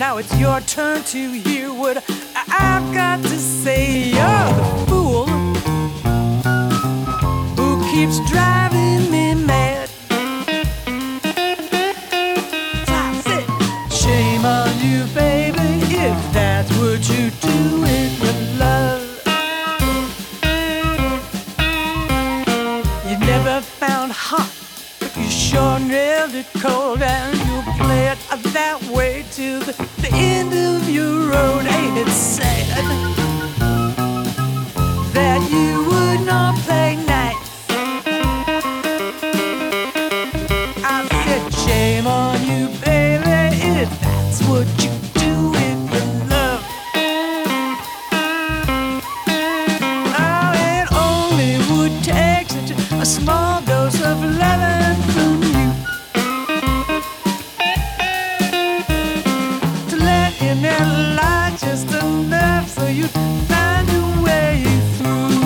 Now it's your turn to hear what I've got to say. You're the fool who keeps driving me mad. I said, shame on you, baby, if that's what you do with your love. You never found hot, but you sure nailed it cold, and you play it that way till the end of your road. Ain't it sad that you would not play nice? I said, shame on you, baby, if that's what you do with your love. Oh, it only would take such a small dose of loving from you to let in that light just enough so you'd find your way through.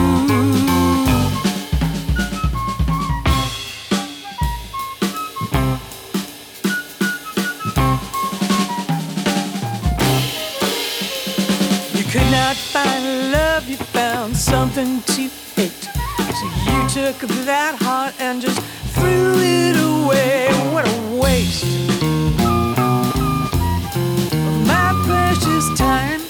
You could not find love, you found something to hate. So you took that heart and just threw it away. What a waste of my precious time.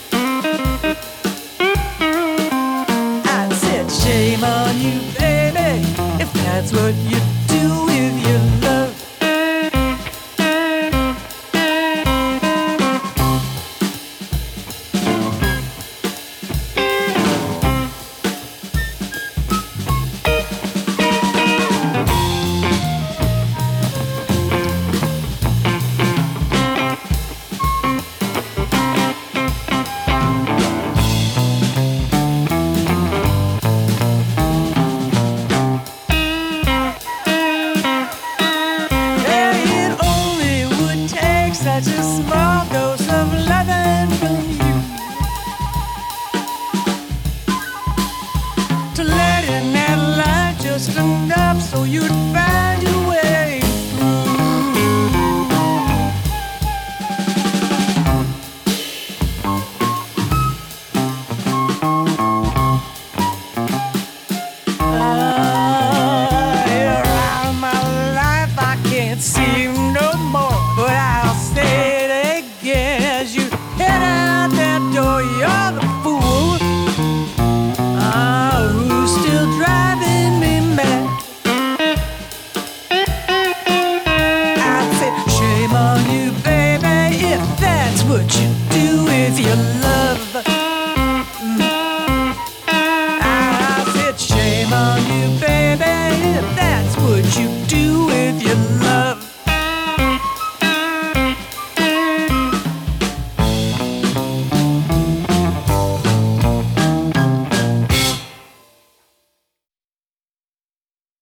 I said, shame on you, baby, if that's what you